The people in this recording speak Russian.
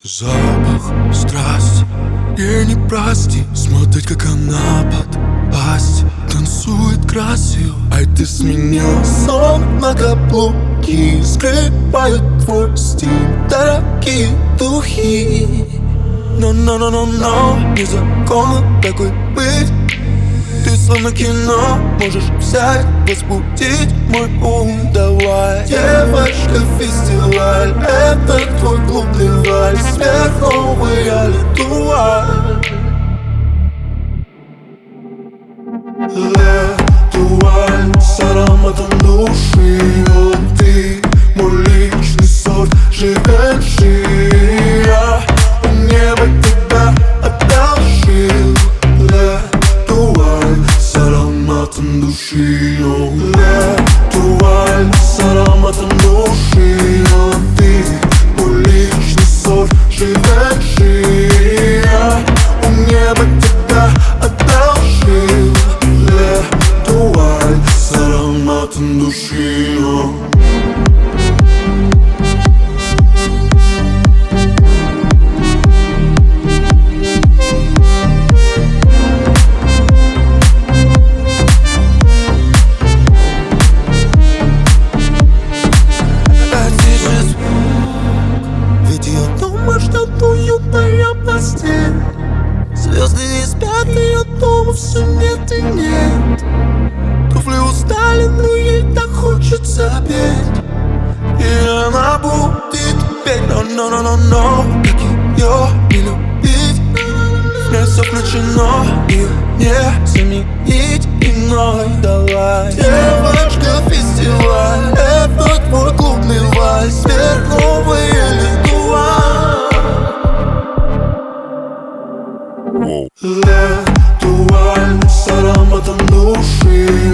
Запах страсти и не прости. Смотреть, как она под пасть танцует красиво. Ай, ты сменила сон на каблуки. Скрывают твой стиль дорогие духи. Но незаконно такой быть. Ты словно кино, можешь взять, возбудить мой ум. Давай, девочка, фестиваль, это твой клубный вальс, сверхновый ритуаль. Ритуаль с ароматом души. Вот ты, мой личный сорт, живешь я. Небо тебя одолжил. Ритуаль с ароматом души. Ритуаль с ароматом души. Вот ты, мой личный сорт, живешь я. Небо тебя одолжил. Ритуаль с ароматом души. Ждет уютная постель. Звезды не спят, и я дома все нет и нет. Туфли устали, но ей так хочется петь. И она будет петь, но как ее не любить? В ней все включено, ее не заменить иной. Давай, девочка, фестиваль, это твой клубный вальс, сверхновый ритуаль. Ритуаль с ароматом души.